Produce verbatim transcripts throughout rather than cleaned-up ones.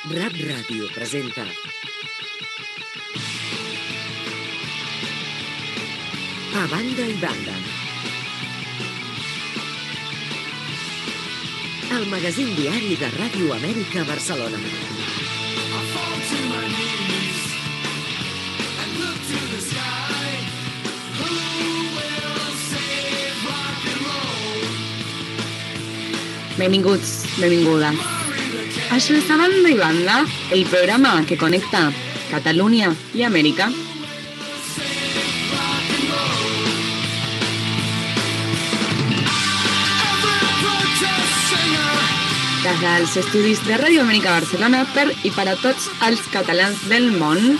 Rap Ràdio presenta A Banda i Banda, el magazín diari de Ràdio Amèrica Barcelona. Benvinguts, benvingudes. Això és A Banda i Banda, el programa que connecta Catalunya i Amèrica. Des dels estudis de Ràdio Amèrica Barcelona per i per a tots els catalans del món.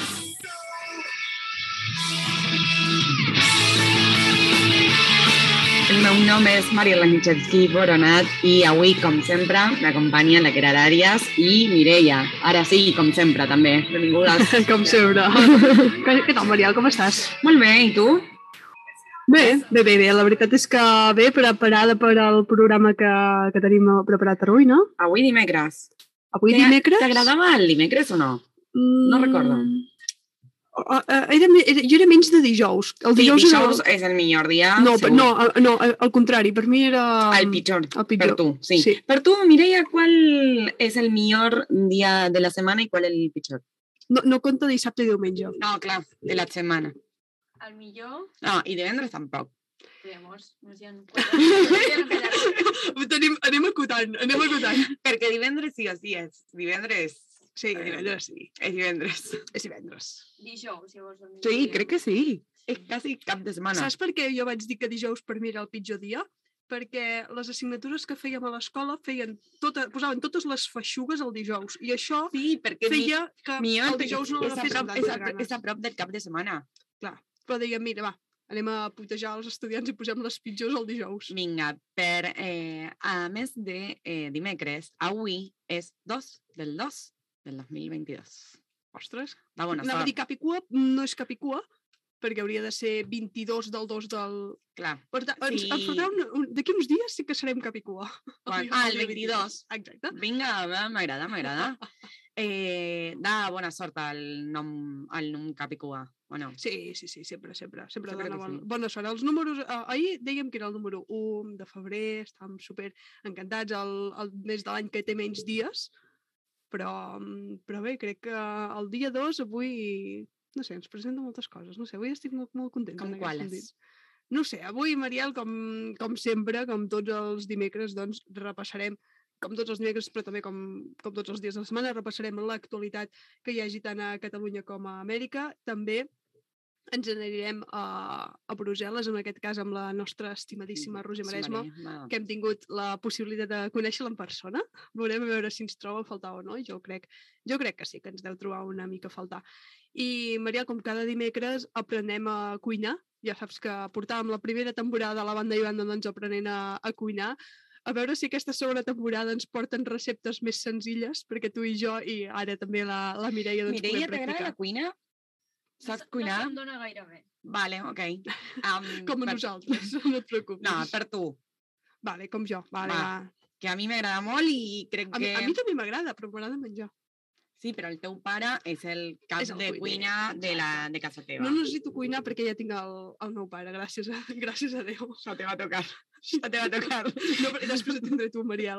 El meu nom és Mariela Michevsky-Boronat i avui, com sempre, m'acompanya la Queralt Àrias i Mireia. Ara sí, com sempre, també. Benvingudes. Com sempre. Què tal, Mariel, com estàs? Molt bé, i tu? Bé, bé, bé, bé. La veritat és que bé, preparada per al programa que, que tenim preparat per avui, no? Avui dimecres. Avui dimecres? T'agradava el dimecres o no? Mm... No recordo. Uh, uh, era, era, jo era menys de dijous. El dijous, sí, dijous era... és el millor dia. No, segur. no, no, al contrari, per mi era... El pitjor, el pitjor. per tu, sí. sí. Per tu, Mireia, qual és el millor dia de la setmana i qual el pitjor? No, no compta dissabte i diumenge. No, clar, de la setmana. El millor... No, i divendres tampoc. Llavors, no sé on... Tenim, anem acotant, anem acotant. Perquè divendres sí o sí és. Divendres... Sí, divendres sí. És divendres. És divendres. Dijous, llavors. El Sí, millor crec que sí. És quasi cap de setmana. Saps per què jo vaig dir que dijous per mi era el pitjor dia? Perquè les assignatures que fèiem a l'escola feien tota, posaven totes les feixugues el dijous. I això sí, perquè feia que millor, el dijous no és, la a fes prop, amb és, tantes a, ganes. és a prop del cap de setmana. Clar, però dèiem, mira, va, anem a putejar els estudiants i posem les pitjors el dijous. Vinga, per, eh, a més de eh, dimecres, avui és dos del dos del dos mil vint-i-dos. Ostres, va, bona anava sort. a dir capicua, no és capicua, perquè hauria de ser vint-i-dos del dos del... Clar. Per tant, sí. ens, ens faltarà un, un, d'aquí uns dies sí que serem capicua. Quan? Ah, el vint-i-dos. Exacte. Vinga, m'agrada, m'agrada. Eh, da bona sort al nom, al nom capicua, o no? Sí, sí, sí, sempre, sempre. Sempre, sempre dona bon, sí. bona sort. Els números, eh, ahir dèiem que era el número u de febrer, estàvem super encantats, el, el mes de l'any que té menys dies, però, però bé, crec que el dia dos avui, no sé, ens presenta moltes coses, no sé, avui estic molt, molt contenta. Com quales? No sé, avui, Mariel, com, com sempre, com tots els dimecres, doncs repassarem, com tots els dimecres, però també com, com tots els dies de la setmana, repassarem l'actualitat que hi hagi tant a Catalunya com a Amèrica. També ens anirem a, a Brussel·les, en aquest cas amb la nostra estimadíssima Roser Maresma, que hem tingut la possibilitat de conèixer-la en persona. Veurem a veure si ens troba a faltar o no. Jo crec, jo crec que sí, que ens deu trobar una mica a faltar. I, Mariel, com cada dimecres, aprenem a cuinar. Ja saps que portàvem la primera temporada a la banda i banda doncs, aprenent a, a cuinar. A veure si aquesta segona temporada ens porten receptes més senzilles, perquè tu i jo, i ara també la, la Mireia, doncs Mireia, podem practicar. t'agrada la cuina? Saps cuinar? No se'm dona gaire bé. Vale, ok. Um, com a per... nosaltres, no et preocupis. No, per tu. Vale, com jo. Vale, va. va. Que a mi m'agrada molt i crec a que... Mi, a mi també m'agrada, però m'agrada menjar. Sí, però el teu pare és el cap és el de cuiner, cuina de, la, de casa teva. No necessito cuinar perquè ja tinc el, el meu pare, gràcies a, gràcies a Déu. Això te va tocar. Això te va tocar. No, després et tindré tu, Mariel.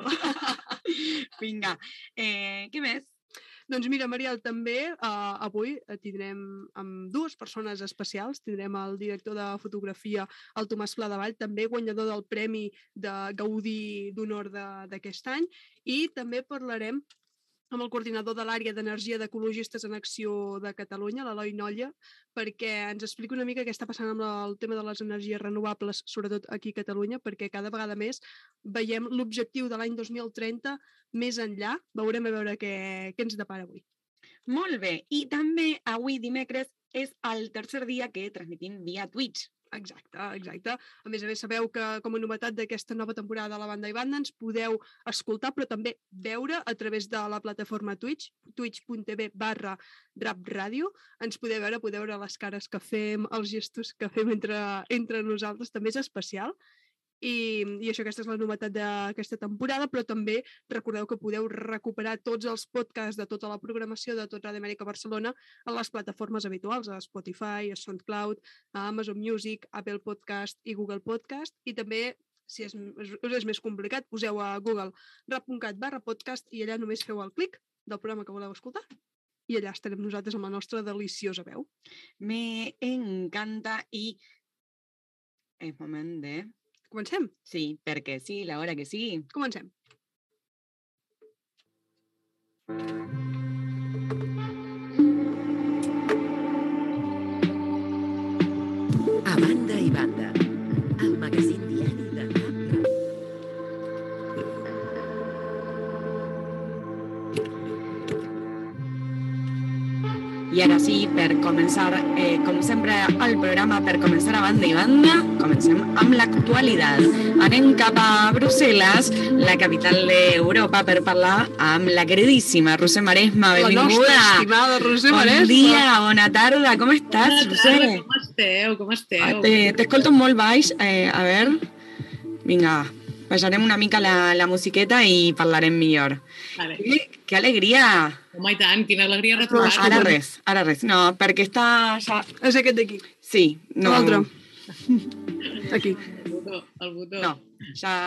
Vinga. Eh, què més? Doncs mira, Mariel, també eh, avui tindrem amb dues persones especials. Tindrem el director de fotografia, el Tomàs Pladevall, també guanyador del Premi de Gaudí d'Honor d'aquest any, i també parlarem amb el coordinador de l'àrea d'energia d'Ecologistes en Acció de Catalunya, l'Eloi Nolla, perquè ens explica una mica què està passant amb el tema de les energies renovables, sobretot aquí a Catalunya, perquè cada vegada més veiem l'objectiu de l'any dos mil trenta més enllà. Veurem a veure què, què ens depara avui. Molt bé. I també avui dimecres és el tercer dia que transmetim via Twitch. Exacte, exacte. A més a més, sabeu que com a novetat d'aquesta nova temporada de la Banda i Banda ens podeu escoltar, però també veure a través de la plataforma Twitch, twitch.tv barra Rap Ràdio. Ens podeu veure, podeu veure les cares que fem, els gestos que fem entre, entre nosaltres, també és especial. I, i això, aquesta és la novetat d'aquesta temporada, però també recordeu que podeu recuperar tots els podcasts de tota la programació de Tot Ràdio Amèrica Barcelona a les plataformes habituals, a Spotify, a SoundCloud, a Amazon Music, Apple Podcast i Google Podcast, i també, si és, us és més complicat, poseu a Google rap.cat barra podcast i allà només feu el clic del programa que voleu escoltar i allà estarem nosaltres amb la nostra deliciosa veu. Me encanta i és moment de... Comencem? Sí, perquè sí, l'hora que sí. Comencem. A banda i banda, el magazín diari de Rap Ràdio. I ara sí, per començar, eh, com sempre, el programa, per començar a banda i banda, comencem amb l'actualitat. Anem cap a Brussel·les, la capital d'Europa, per parlar amb la queridíssima Roser Maresma. Benvinguda. La nostra estimada Roser Maresma. Bon dia, bona tarda, com estàs, Bona Roser? tarda, com esteu? Com esteu? Ah, te- T'escolto molt baix, eh, a veure... Vinga, baixarem una mica la, la musiqueta i parlarem millor. Vale. Que, que alegria! Home, i tant, quina alegria retrobar-te. Ara res, ara res. No, perquè està... Ja... És aquest d'aquí. Sí, no... L'altre. Aquí. El botó, el botó. No, ja...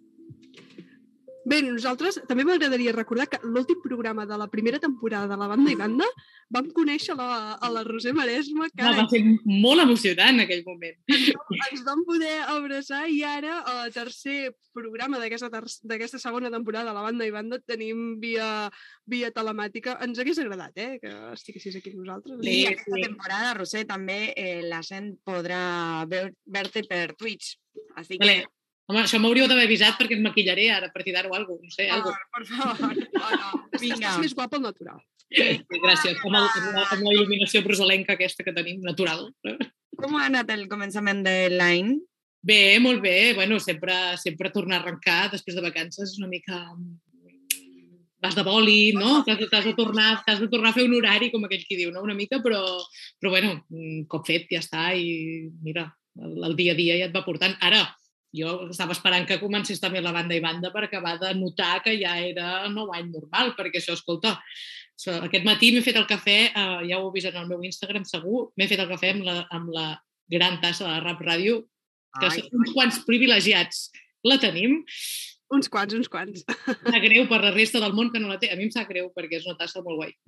Bé, nosaltres també m'agradaria recordar que l'últim programa de la primera temporada de la Banda i Banda vam conèixer la, a la Roser Maresma, que Va, va ser molt emocionant en aquell moment. ens vam poder abraçar i ara, al tercer programa d'aquesta ter- d'aquesta segona temporada de la Banda i Banda, tenim via, via telemàtica. Ens hagués agradat, eh, que estiguessis aquí amb nosaltres. Sí, Sí, aquesta sí. temporada, Roser, també eh, la gent podrà veu- veure-te per Twitch. Així que... Vale. Home, això m'hauríeu d'haver avisat perquè em maquillaré ara a partir d'ara o alguna cosa, no sé, Por algo. favor, por favor. Oh, no. Vinga. Estàs més guapa al natural. Sí, gràcies, amb, el, amb, la, amb la il·luminació bruselenca aquesta que tenim, natural. Com ha anat el començament de l'any? Bé, molt bé. Bueno, sempre, sempre tornar a arrencar després de vacances és una mica... Vas de boli, no? T'has, t'has, de tornar, t'has de tornar a fer un horari, com aquell qui diu, no? Una mica, però, però bueno, un cop fet ja està i mira, el, el dia a dia ja et va portant. Ara, jo estava esperant que comencés també la banda i banda per acabar de notar que ja era nou any normal, perquè això, escolta, aquest matí m'he fet el cafè, eh, ja ho heu vist en el meu Instagram segur, m'he fet el cafè amb la, amb la gran tassa de la Rap Ràdio, que Ai, uns quants privilegiats la tenim. Uns quants, uns quants. Em sap greu per la resta del món que no la té. A mi em sap greu perquè és una tassa molt guai.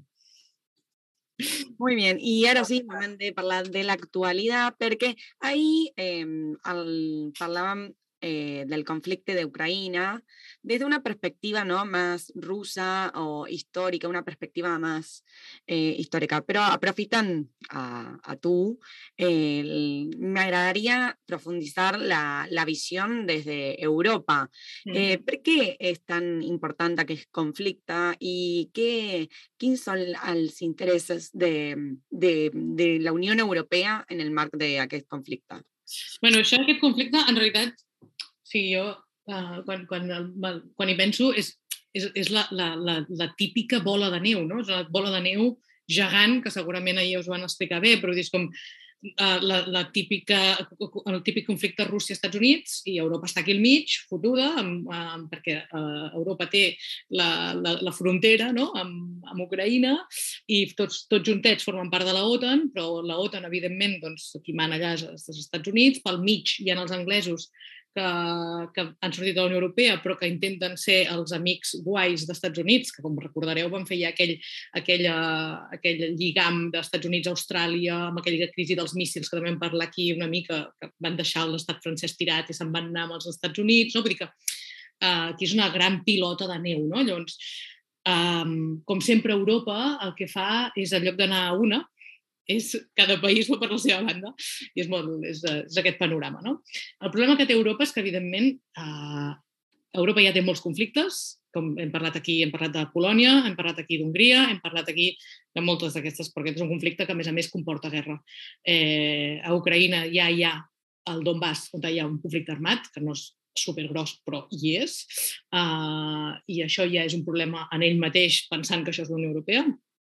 Muy bien, y ahora sí, moment de parlar de l'actualitat, perquè ahir eh, el, parlàvem eh, del conflicte d'Ucraïna des d'una perspectiva, ¿no?, más rusa o histórica, una perspectiva más eh, histórica. Però aprofitant a, a tu, eh, me agradaria profunditzar la, la visió des d'Europa. Eh, per què és tan important aquest conflicte i què, quins són els interessos de, de, de la Unió Europea en el marc d'aquest conflicte? Bueno, això, aquest conflicte, en realitat, sí, jo, uh, quan, quan, quan hi penso, és, és, és la, la, la, la típica bola de neu, no? És una bola de neu gegant, que segurament ahir us van explicar bé, però és com uh, la, la típica, el típic conflicte Rússia-Estats Units i Europa està aquí al mig, fotuda, amb, amb, perquè uh, Europa té la, la, la frontera, no?, amb, amb Ucraïna i tots, tots juntets formen part de la OTAN, però la OTAN, evidentment, doncs, qui mana allà és els Estats Units, pel mig hi ha els anglesos que, que han sortit de la Unió Europea però que intenten ser els amics guais d'Estats Units, que com recordareu van fer ja aquell, aquell, aquell lligam d'Estats Units a Austràlia amb aquella crisi dels míssils que també vam parlar aquí una mica, que van deixar l'estat francès tirat i se'n van anar amb els Estats Units, no? Vull dir que uh, aquí és una gran pilota de neu, no? Llavors, um, com sempre Europa el que fa és, en lloc d'anar a una, és cada país va per la seva banda i és, molt, és, és aquest panorama, no? El problema que té Europa és que, evidentment, eh, Europa ja té molts conflictes, com hem parlat aquí, hem parlat de Polònia, hem parlat aquí d'Hongria, hem parlat aquí de moltes d'aquestes, perquè és un conflicte que, a més a més, comporta guerra. Eh, a Ucraïna ja hi ha el Donbass, on hi ha un conflicte armat, que no és supergros, però hi és, eh, i això ja és un problema en ell mateix, pensant que això és la Unió Europea.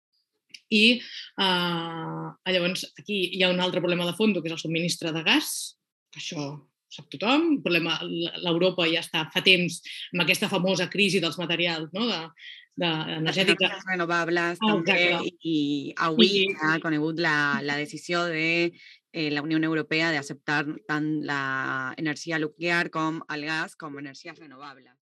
I uh, llavors aquí hi ha un altre problema de fons, que és el subministre de gas, que això sap tothom, el problema, l'Europa ja està fa temps amb aquesta famosa crisi dels materials, no? de, de energètica. Les renovables Ah, també, exacte. i avui I- ha conegut la, la decisió de eh, la Unió Europea d'acceptar tant l'energia nuclear com el gas com energies renovables.